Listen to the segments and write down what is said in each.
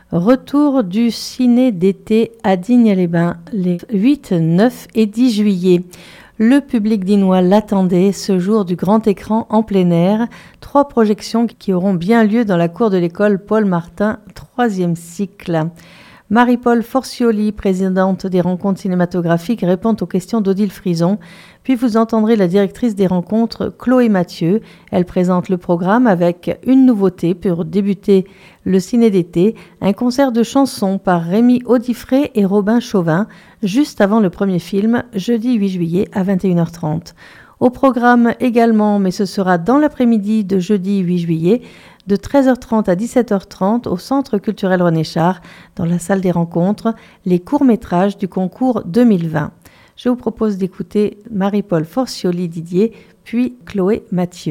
Retour du ciné d'été à Digne-les-Bains les 8, 9 et 10 juillet. Le public dinois l'attendait, ce jour du grand écran en plein air. 3 projections qui auront bien lieu dans la cour de l'école Paul Martin, 3e cycle. Marie-Paul Forcioli, présidente des rencontres cinématographiques, répond aux questions d'Odile Frison. Puis vous entendrez la directrice des rencontres, Chloé Mathieu. Elle présente le programme avec une nouveauté pour débuter le ciné d'été, un concert de chansons par Rémi Audifray et Robin Chauvin, juste avant le premier film, jeudi 8 juillet à 21h30. Au programme également, mais ce sera dans l'après-midi de jeudi 8 juillet, de 13h30 à 17h30 au Centre culturel René Char, dans la salle des rencontres, les courts-métrages du concours 2020. Je vous propose d'écouter Marie-Paul Forcioli-Didier, puis Chloé Mathieu.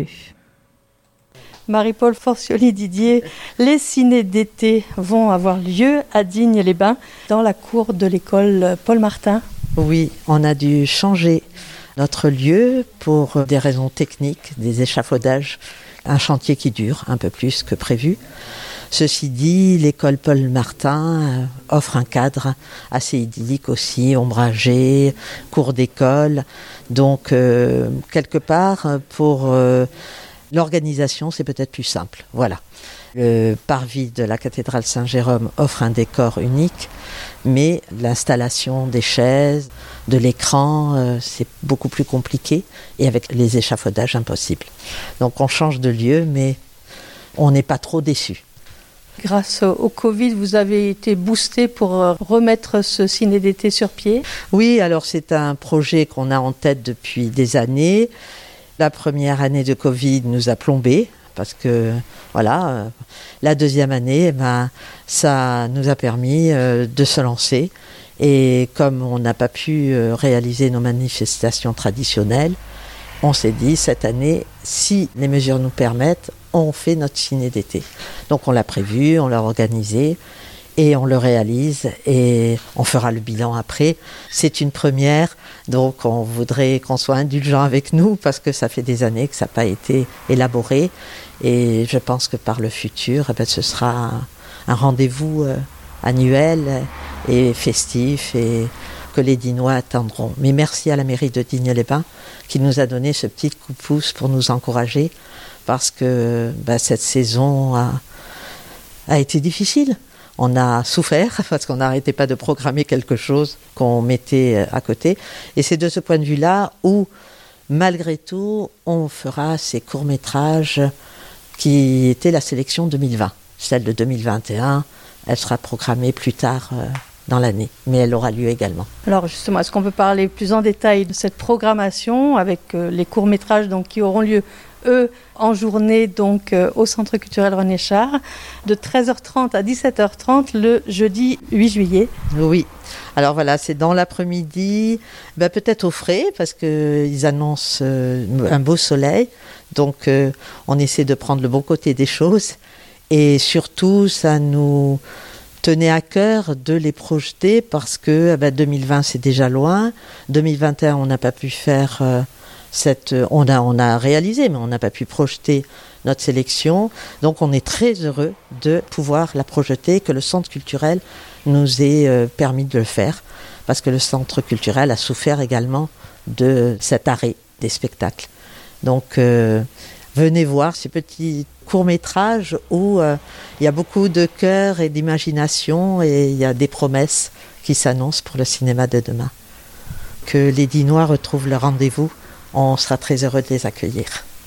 Marie-Paul Forcioli-Didier, les ciné d'été vont avoir lieu à Digne-les-Bains, dans la cour de l'école Paul Martin. Oui, on a dû changer notre lieu pour des raisons techniques, des échafaudages. Un chantier qui dure un peu plus que prévu. Ceci dit, l'école Paul Martin offre un cadre assez idyllique aussi, ombragé, cours d'école. Donc, quelque part, pour l'organisation, c'est peut-être plus simple. Voilà. Le parvis de la cathédrale Saint-Jérôme offre un décor unique, mais l'installation des chaises, de l'écran, c'est beaucoup plus compliqué et avec les échafaudages impossible. Donc on change de lieu, mais on n'est pas trop déçus. Grâce au Covid, vous avez été boosté pour remettre ce ciné d'été sur pied. Oui, alors c'est un projet qu'on a en tête depuis des années. La première année de Covid nous a plombés. Parce que, voilà, la deuxième année, ça nous a permis de se lancer. Et comme on n'a pas pu réaliser nos manifestations traditionnelles, on s'est dit, cette année, si les mesures nous permettent, on fait notre ciné d'été. Donc on l'a prévu, on l'a organisé, et on le réalise, et on fera le bilan après. C'est une première, donc on voudrait qu'on soit indulgent avec nous, parce que ça fait des années que ça n'a pas été élaboré. Et je pense que par le futur, ce sera un rendez-vous annuel et festif et que les Dinois attendront. Mais merci à la mairie de Digne-les-Bains qui nous a donné ce petit coup de pouce pour nous encourager parce que cette saison a été difficile. On a souffert parce qu'on n'arrêtait pas de programmer quelque chose qu'on mettait à côté. Et c'est de ce point de vue-là où, malgré tout, on fera ces courts-métrages qui était la sélection 2020. Celle de 2021, elle sera programmée plus tard dans l'année, mais elle aura lieu également. Alors justement, est-ce qu'on peut parler plus en détail de cette programmation avec les courts-métrages qui auront lieu, eux, en journée au Centre culturel René Char, de 13h30 à 17h30 le jeudi 8 juillet. Oui. Alors voilà, c'est dans l'après-midi, peut-être au frais, parce qu'ils annoncent un beau soleil. Donc on essaie de prendre le bon côté des choses. Et surtout, ça nous tenait à cœur de les projeter parce que 2020, c'est déjà loin. 2021, on n'a pas pu faire on a réalisé, mais on n'a pas pu projeter notre sélection. Donc on est très heureux de pouvoir la projeter, que le centre culturel nous ait permis de le faire, parce que le centre culturel a souffert également de cet arrêt des spectacles. Donc venez voir ces petits courts-métrages où il y a beaucoup de cœur et d'imagination et il y a des promesses qui s'annoncent pour le cinéma de demain. Que les Dinois retrouvent leur rendez-vous, on sera très heureux de les accueillir.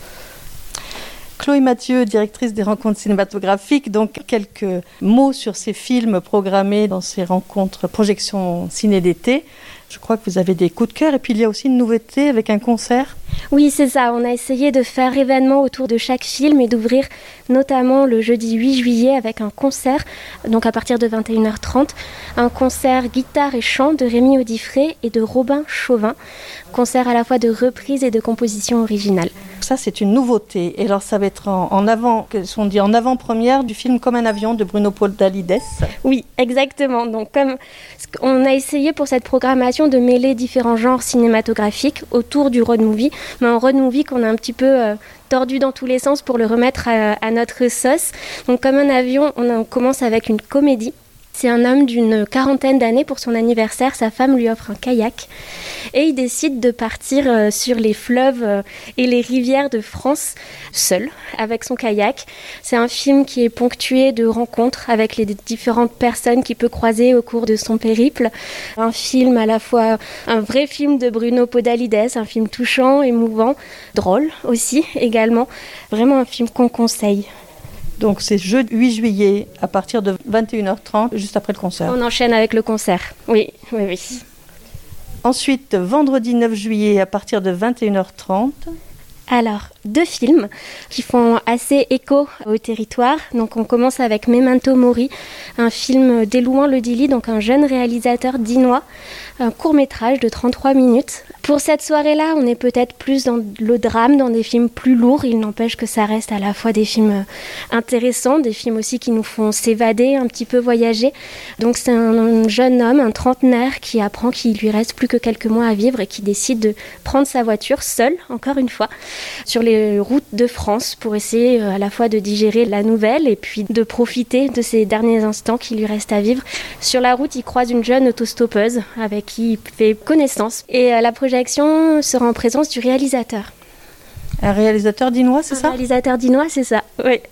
Chloé Mathieu, directrice des rencontres cinématographiques, donc quelques mots sur ces films programmés dans ces rencontres projections ciné d'été. Je crois que vous avez des coups de cœur et puis il y a aussi une nouveauté avec un concert. Oui, c'est ça. On a essayé de faire événement autour de chaque film et d'ouvrir notamment le jeudi 8 juillet avec un concert, donc à partir de 21h30, un concert guitare et chant de Rémi Audifray et de Robin Chauvin, concert à la fois de reprise et de composition originale. Ça, c'est une nouveauté. Et alors, ça va être en avant-première du film Comme un avion de Bruno Podalides. Oui, exactement. Donc, comme on a essayé pour cette programmation de mêler différents genres cinématographiques autour du road movie, mais un road movie qu'on a un petit peu tordu dans tous les sens pour le remettre à notre sauce. Donc, Comme un avion, on commence avec une comédie C'est un homme d'une quarantaine d'années. Pour son anniversaire, sa femme lui offre un kayak et il décide de partir sur les fleuves et les rivières de France seul avec son kayak. C'est un film qui est ponctué de rencontres avec les différentes personnes qu'il peut croiser au cours de son périple. Un film à la fois un vrai film de Bruno Podalides, un film touchant, émouvant, drôle aussi également. Vraiment un film qu'on conseille. Donc c'est jeudi 8 juillet à partir de 21h30, juste après le concert. On enchaîne avec le concert, oui. Ensuite, vendredi 9 juillet à partir de 21h30. Alors, 2 films qui font assez écho au territoire. Donc on commence avec Memento Mori, un film d'Elouan Ledili, donc un jeune réalisateur dinois, un court-métrage de 33 minutes. Pour cette soirée-là, on est peut-être plus dans le drame, dans des films plus lourds. Il n'empêche que ça reste à la fois des films intéressants, des films aussi qui nous font s'évader, un petit peu voyager. Donc c'est un jeune homme, un trentenaire, qui apprend qu'il lui reste plus que quelques mois à vivre et qui décide de prendre sa voiture seul, encore une fois, sur les routes de France pour essayer à la fois de digérer la nouvelle et puis de profiter de ces derniers instants qui lui restent à vivre. Sur la route, il croise une jeune autostoppeuse avec qui il fait connaissance. Et la projection sera en présence du réalisateur. Un réalisateur dinois, c'est ça ? Un réalisateur dinois, c'est ça, oui.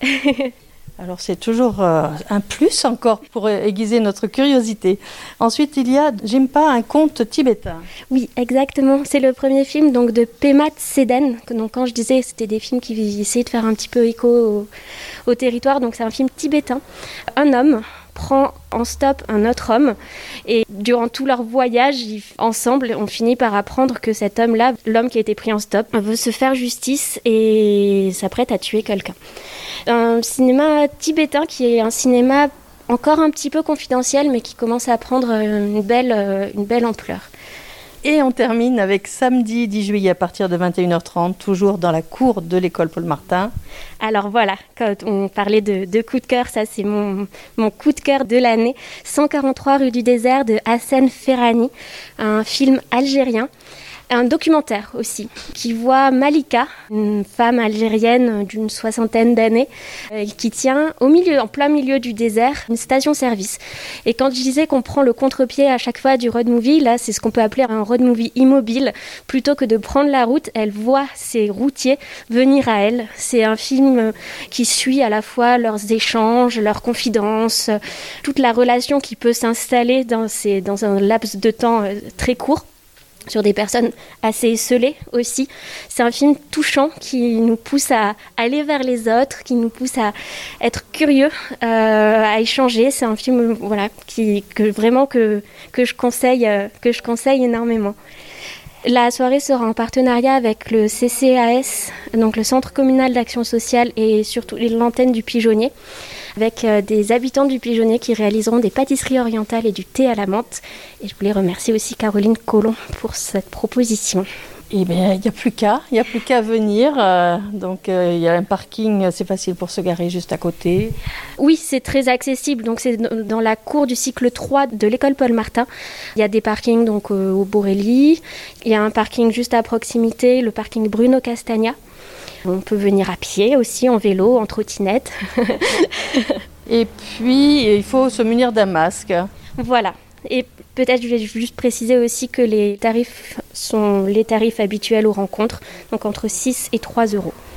Alors c'est toujours un plus encore pour aiguiser notre curiosité. Ensuite, il y a Jimpa, un conte tibétain. Oui, exactement. C'est le premier film donc, de Pema Tseden. Donc, quand je disais c'était des films qui essayaient de faire un petit peu écho au territoire, donc c'est un film tibétain. Un homme prend en stop un autre homme et durant tout leur voyage ensemble on finit par apprendre que cet homme-là, l'homme qui a été pris en stop, veut se faire justice et s'apprête à tuer quelqu'un. Un cinéma tibétain qui est un cinéma encore un petit peu confidentiel mais qui commence à prendre une belle ampleur. Et on termine avec samedi 10 juillet à partir de 21h30, toujours dans la cour de l'école Paul Martin. Alors voilà, quand on parlait de coup de cœur, ça c'est mon coup de cœur de l'année. 143 rue du Désert de Hassan Ferrani, un film algérien. Un documentaire aussi, qui voit Malika, une femme algérienne d'une 60aine d'années, qui tient en plein milieu du désert, une station-service. Et quand je disais qu'on prend le contre-pied à chaque fois du road movie, là c'est ce qu'on peut appeler un road movie immobile. Plutôt que de prendre la route, elle voit ses routiers venir à elle. C'est un film qui suit à la fois leurs échanges, leurs confidences, toute la relation qui peut s'installer dans un laps de temps très court, sur des personnes assez esseulées aussi. C'est un film touchant qui nous pousse à aller vers les autres, qui nous pousse à être curieux, à échanger. C'est un film que je conseille énormément. La soirée sera en partenariat avec le CCAS, donc le Centre communal d'action sociale et surtout l'antenne du Pigeonnier, avec des habitants du Pigeonnier qui réaliseront des pâtisseries orientales et du thé à la menthe. Et je voulais remercier aussi Caroline Collomb pour cette proposition. Eh bien, il n'y a plus qu'à venir. Donc, il y a un parking, c'est facile pour se garer juste à côté. Oui, c'est très accessible. Donc, c'est dans la cour du cycle 3 de l'école Paul Martin. Il y a des parkings donc, au Borély. Il y a un parking juste à proximité, le parking Bruno Castagna. On peut venir à pied aussi, en vélo, en trottinette. Et puis, il faut se munir d'un masque. Voilà. Et peut-être je vais juste préciser aussi que les tarifs sont les tarifs habituels aux rencontres, donc entre 6 et 3 euros.